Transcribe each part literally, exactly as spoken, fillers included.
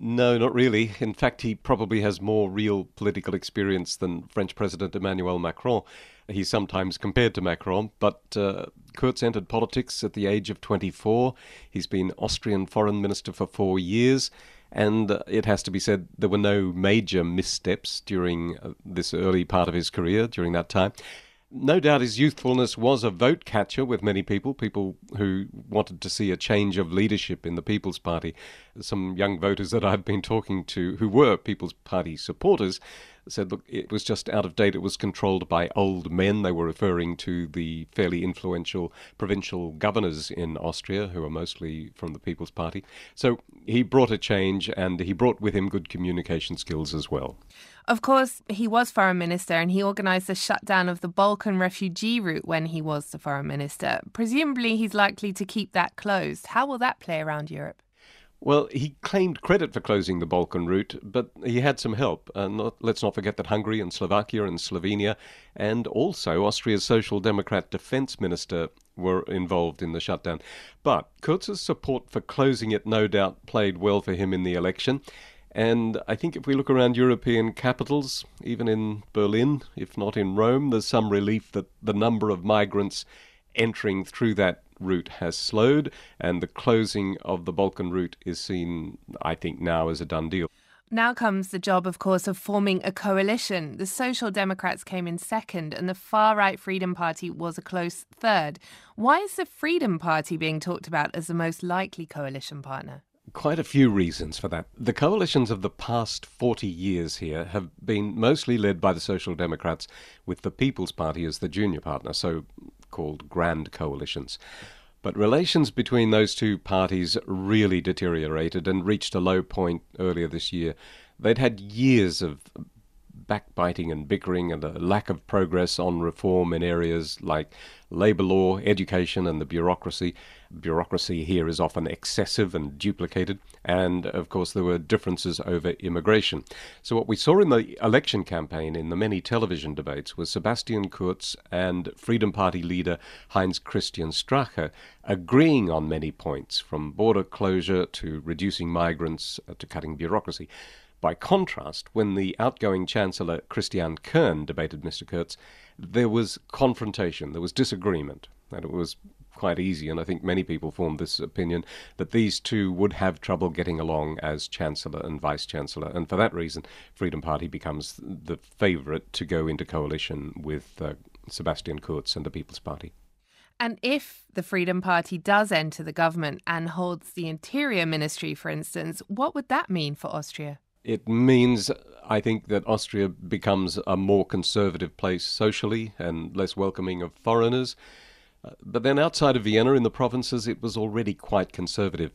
No, not really. In fact, he probably has more real political experience than French President Emmanuel Macron. He's sometimes compared to Macron, but uh, Kurz entered politics at the age of twenty-four. He's been Austrian foreign minister for four years. And uh, it has to be said, there were no major missteps during uh, this early part of his career, during that time. No doubt his youthfulness was a vote catcher with many people, people who wanted to see a change of leadership in the People's Party. Some young voters that I've been talking to who were People's Party supporters said, look, it was just out of date. It was controlled by old men. They were referring to the fairly influential provincial governors in Austria, who are mostly from the People's Party. So he brought a change, and he brought with him good communication skills as well. Of course, he was foreign minister, and he organised the shutdown of the Balkan refugee route when he was the foreign minister. Presumably, he's likely to keep that closed. How will that play around Europe? Well, he claimed credit for closing the Balkan route, but he had some help. Uh, not, let's not forget that Hungary and Slovakia and Slovenia and also Austria's Social Democrat defence minister were involved in the shutdown. But Kurz's support for closing it no doubt played well for him in the election. And I think if we look around European capitals, even in Berlin, if not in Rome, there's some relief that the number of migrants entering through that route has slowed, and the closing of the Balkan route is seen, I think, now as a done deal. Now comes the job, of course, of forming a coalition. The Social Democrats came in second, and the far-right Freedom Party was a close third. Why is the Freedom Party being talked about as the most likely coalition partner? Quite a few reasons for that. The coalitions of the past forty years here have been mostly led by the Social Democrats, with the People's Party as the junior partner, so-called grand coalitions. But relations between those two parties really deteriorated and reached a low point earlier this year. They'd had years of backbiting and bickering and a lack of progress on reform in areas like labour law, education and the bureaucracy. Bureaucracy here is often excessive and duplicated, and of course there were differences over immigration. So what we saw in the election campaign in the many television debates was Sebastian Kurz and Freedom Party leader Heinz Christian Strache agreeing on many points, from border closure to reducing migrants to cutting bureaucracy. By contrast, when the outgoing Chancellor Christian Kern debated Mister Kurz, there was confrontation, there was disagreement, and it was quite easy, and I think many people formed this opinion, that these two would have trouble getting along as Chancellor and Vice-Chancellor, and for that reason, Freedom Party becomes the favourite to go into coalition with uh, Sebastian Kurz and the People's Party. And if the Freedom Party does enter the government and holds the Interior Ministry, for instance, what would that mean for Austria? It means, I think, that Austria becomes a more conservative place socially and less welcoming of foreigners. Uh, but then outside of Vienna, in the provinces, it was already quite conservative.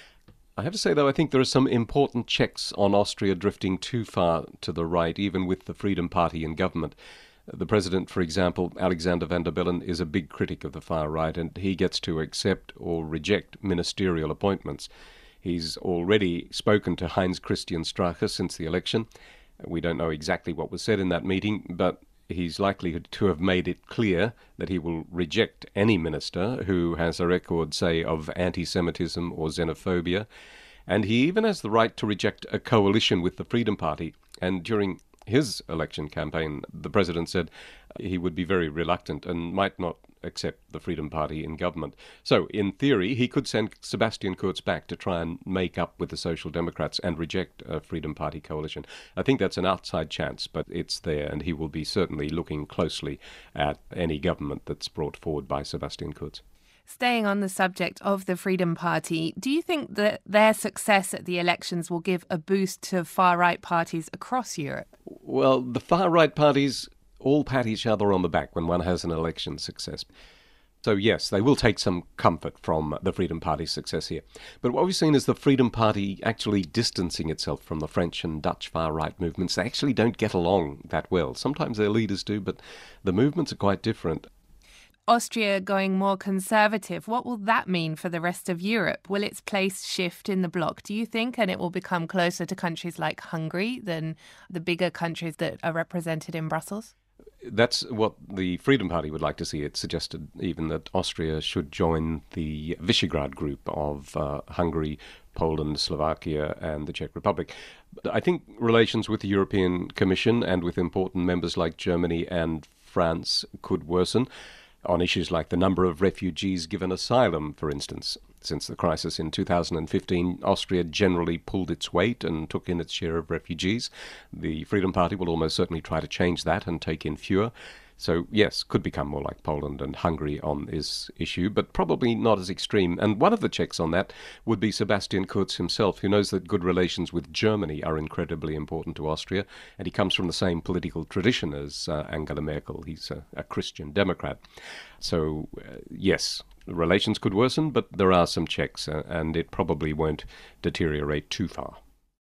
I have to say, though, I think there are some important checks on Austria drifting too far to the right, even with the Freedom Party in government. The president, for example, Alexander Van der Bellen, is a big critic of the far right, and he gets to accept or reject ministerial appointments. He's already spoken to Heinz Christian Strache since the election. We don't know exactly what was said in that meeting, but he's likely to have made it clear that he will reject any minister who has a record, say, of anti-Semitism or xenophobia. And he even has the right to reject a coalition with the Freedom Party. And during his election campaign, the president said he would be very reluctant and might not accept the Freedom Party in government. So, in theory, he could send Sebastian Kurz back to try and make up with the Social Democrats and reject a Freedom Party coalition. I think that's an outside chance, but it's there, and he will be certainly looking closely at any government that's brought forward by Sebastian Kurz. Staying on the subject of the Freedom Party, do you think that their success at the elections will give a boost to far-right parties across Europe? Well, the far-right parties all pat each other on the back when one has an election success. So yes, they will take some comfort from the Freedom Party's success here. But what we've seen is the Freedom Party actually distancing itself from the French and Dutch far-right movements. They actually don't get along that well. Sometimes their leaders do, but the movements are quite different. Austria going more conservative, what will that mean for the rest of Europe? Will its place shift in the bloc, do you think, and it will become closer to countries like Hungary than the bigger countries that are represented in Brussels? that's what the Freedom Party would like to see. It suggested even that Austria should join the Visegrad group of uh, Hungary, Poland, Slovakia, and the Czech Republic. I think relations with the European Commission and with important members like Germany and France could worsen on issues like the number of refugees given asylum, for instance. Since the crisis in two thousand fifteen, Austria generally pulled its weight and took in its share of refugees. The Freedom Party will almost certainly try to change that and take in fewer. So, yes, could become more like Poland and Hungary on this issue, but probably not as extreme. And one of the checks on that would be Sebastian Kurz himself, who knows that good relations with Germany are incredibly important to Austria, and he comes from the same political tradition as uh, Angela Merkel. He's a, a Christian Democrat. So, uh, yes, relations could worsen, but there are some checks, uh, and it probably won't deteriorate too far.